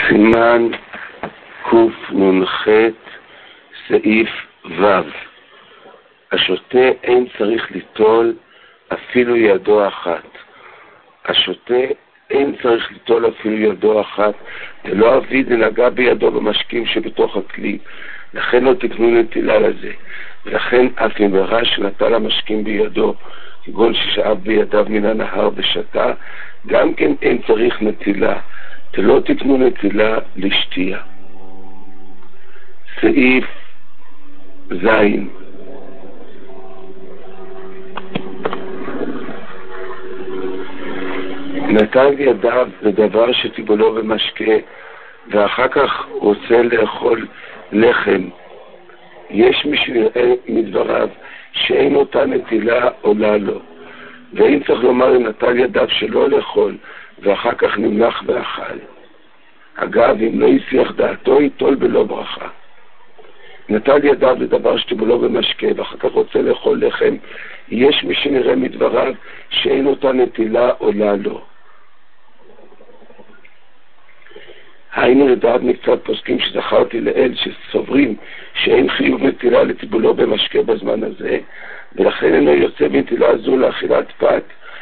סימן קנ"ח סעיף ו' השוטה אין צריך ליטול אפילו ידו אחת. השוטה אין צריך ליטול אפילו ידו אחת, ולא אביא דנגע בידו במשקים שבתוך הכלי, לכן לא תקנו נטילה לזה. ולכן אף אם הראה שנטל המשקים בידו, כגון ששאב בידיו מן הנהר ושתה, גם כן אין צריך נטילה, ולא תקנו נטילה לשתייה. סעיף ז' נטל ידיו לדבר שטיבולו במשקה, ואחר כך רוצה לאכול לחם. יש מי שנראה מדבריו שאין אותה נטילה עולה לו, ואם צריך לומר אם נטל ידיו שלא לאכול ואחר כך נמלח ואכל. אגב, אם לא יסיח דעתו ייטול בלא ברכה. נטל ידיו לדבר שטיבולו במשקה ואחר כך רוצה לאכול לחם, יש מי שנראה מדבריו שאין אותה נטילה עולה לו. היינו לדעת מקצת פוסקים שזכרתי לאל שסוברים שאין חיוב נטילה לטיבולו במשקה בזמן הזה, ולכן אינו יוצא בנטילה זו לאכילת פת,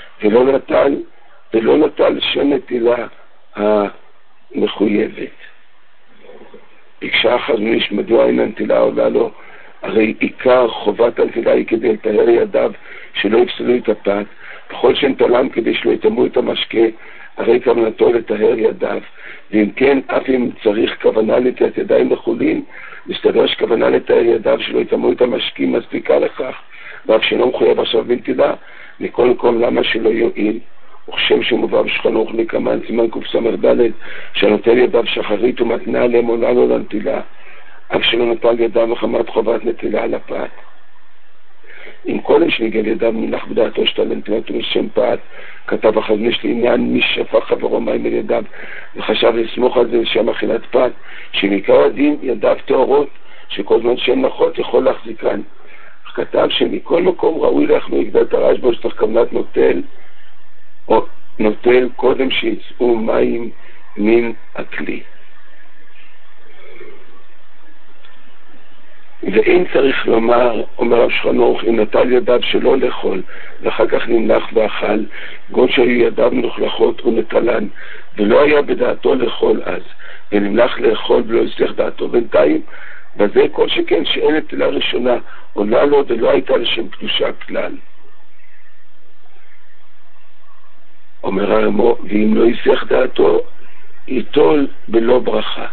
ולא נטל שנטילה המחויבת. ביקשה החזון איש מדוע אין הנטילה עולה לו, הרי עיקר חובת הנטילה היא כדי לטהר ידיו שלא יפסלו את הפת, בכל שנטלם כדי שלא יטמאו את המשקה, הרי כוונתו לטהר ידיו. ואם כן, אף אם צריך כוונה לטהר ידיים לחולין, מסתבר שכוונה לטהר ידיו שלא יטמאו את המשקים מספיקה לכך, ואף שלא מחויב עכשיו בנטילה, מכל מקום למה שלא יועיל. וכשם שמובא בשולחן ערוך לקמן סימן קס"ד שנוטל ידיו שחרית ומתנה עליהם עולה לו לנטילה, אף שלא נטל ידיו מחמת חובת נטילה על הפת. אם קודם שניגל ידיו מלך בדעתו שתל לנטילת משם פת, כתב החזון איש לעניין מי שפך חברו מים על ידיו וחשב לסמוך על זה לשם אכילת פת, שמעיקר הדין ידיו טהורות שכל זמן שהן נחות יכול להחזיקן. אך כתב שמכל מקום ראוי להחמיר הגדת הרשב"א שצריך כוונת נוטל קודם שיצאו מים מן הכלי. ואין צריך לומר, אומר רב שולחן ערוך, אם נטל ידיו שלא לאכול ואחר כך נמלח ואכל, גון שהיו ידיו מלוכלכות ונטלן ולא היה בדעתו לאכול אז, ונמלח לאכול ולא יסליח דעתו בינתיים, בזה כל שכן שאין נטילה ראשונה עולה לו ולא הייתה לשם קדושה כלל. אומר הרמו, ואם לא יסליח דעתו ייטול בלא ברכה.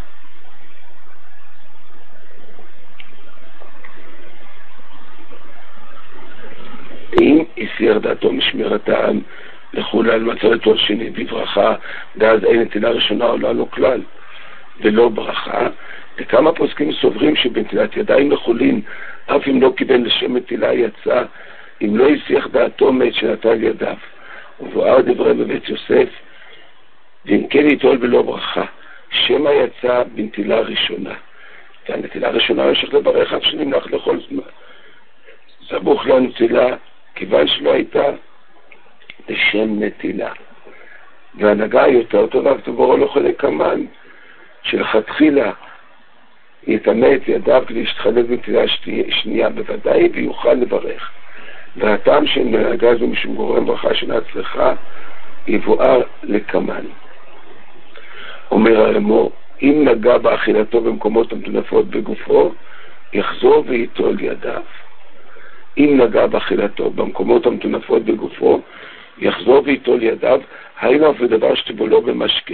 אם יסיח דעתו משמירת העם לחולה על מצא לתור שני בברכה, ואז אין נטילה ראשונה עולה לו כלל ולא ברכה. וכמה פוסקים סוברים שבנטילת ידיים לחולין אף אם לא קיבל לשם נטילה יצא, אם לא יסיח דעתו מת שנטל ידיו. ובואר דברי בבית יוסף, ואם כן ייטול בלא ברכה, שמא יצא בנטילה ראשונה. והנטילה ראשונה ימשיך לברך אף שנמלח לכל זמן. סמוך לנטילה כיוון שלא הייתה לשם נטילה. והנהגה יותר טובה כתובו לא חלק כמן, שלכתחילה יטמא את ידיו כדי שתחלק בנטילה שנייה בוודאי ויוכל לברך. והטעם של הנהגה זו משום גורם ברכה שנצלחה יבואר לכמן. אומר הרמו, אם נגע באכילתו במקומות המטונפות בגופו, יחזור ויטול ידיו. אם נגע באכילתו במקומות המטונפות בגופו, יחזור ויטול ידיו, היינו אף בדבר שטיבולו במשקה.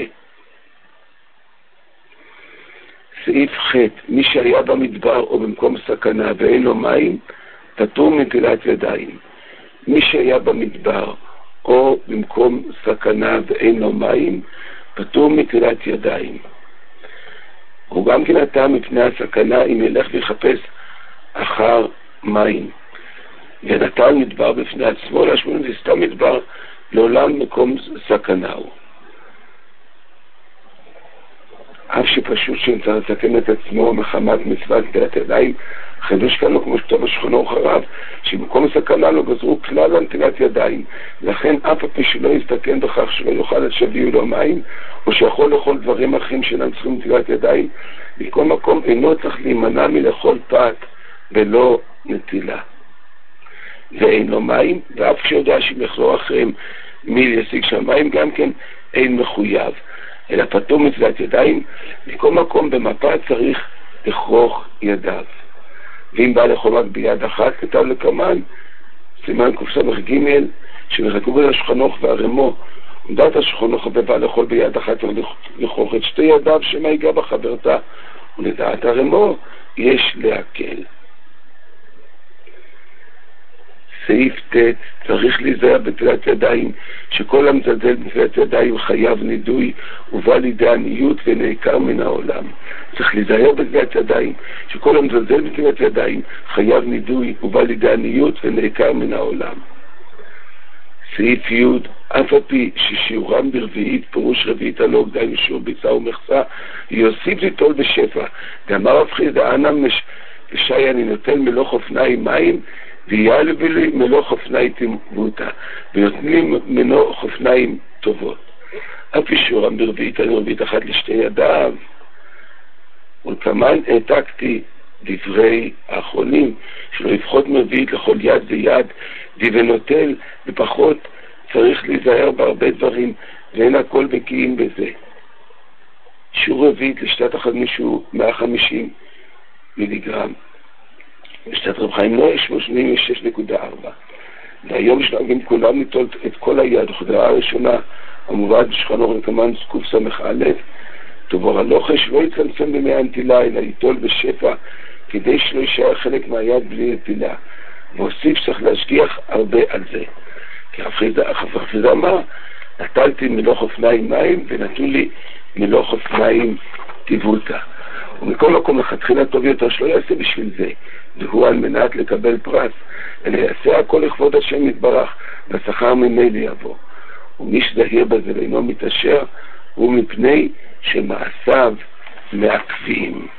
סעיף ח' מי שהיה במדבר או במקום סכנה ואין לו מים, פטור מנטילת ידיים. מי שהיה במדבר או במקום סכנה ואין לו מים, פטור מנטילת ידיים. הוא גם כן הטעם מפני הסכנה אם ילך ויחפש אחר מים. ונטל מדבר בפני עצמו, להשמון זה סתם מדבר, לעולם מקום סכנה הוא. אף שפשוט שנצטרך לסכן את עצמו מחמת מצוות נטילת ידיים, חידוש כאן לו כמו שכתוב בשולחנו חרב, שבמקום סכנה לו גזרו כלל על נטילת ידיים, לכן אף על פי שלא יסתכן בכך שלא יאכל עד שיביאו לו מים, או שיכול לאכול דברים אחרים שאינם צריכים נטילת ידיים, מכל מקום אינו צריך להימנע מלאכול פת ולא נטילה. ואינו מים, ואף כשיודע שאם יחזור אחריהם מי ישיג שם מים, גם כן אין מחויב, אלא פטור מטילת ידיים. מכל מקום במפה צריך לכרוך ידיו. ואם בא לאכול רק ביד אחת, כתב לקמן, סימן קס"ג, שמחכו בין השולחנוך והרמו, עמדת השולחנוך ובא לאכול ביד אחת ולכרוך את שתי ידיו שמה ייגע בחברתה, ולדעת הרמו יש להקל. סעיף ט' צריך להיזהר בנטילת ידיים, שכל המזלזל בנטילת ידיים חייב נידוי ובא לידי עניות ונעקר מן העולם. צריך להיזהר בנטילת ידיים, שכל המזלזל בנטילת ידיים חייב נידוי ובא לידי עניות ונעקר מן העולם. סעיף י' אף על פי ששיעורם ברביעית, פירוש רביעית הלוג, דהיינו שיעור ביצה ומכסה, יוסיף ליטול בשפע. דאמר רב חיסדא אנא ושי אני נותן מלוך אופניים מים, ויעלו לי מלוך אופניים תמותה, ונותנים לי מלוך אופניים טובות. אף פי שיעורם ברביעית, אני רביעית אחת לשתי ידיו, ולכמן העתקתי דברי האחרונים, שלא יפחות מרביעית לכל יד ויד, ונוטל ופחות צריך להיזהר בהרבה דברים, ואין הכל בקיאים בזה. שיעור רביעית לשתת אחת מישהו 150 מיליגרם. בשתת רב חיים נוי 86.4. והיום שנוהגים כולם ליטול את כל היד, חדרה הראשונה המובאת בשולחנו רקמן קס"א, תבור הלוחש לא יצמצם במי הנטילה, אלא ליטול בשפע, כדי שלא יישאר חלק מהיד בלי נטילה. והוסיף צריך להשגיח הרבה על זה. כי חפריזה אמר, נטלתי מלוך אופניים מים ונתנו לי מלוך אופניים תיבולתא. ומכל מקום לכתחילה טוב יותר שלא יעשה בשביל זה, והוא על מנת לקבל פרס, אלא יעשה הכל לכבוד השם יתברך, והשכר ממילא יבוא. ומי שזהיר בזה ואינו מתעשר, הוא מפני שמעשיו מעכבים.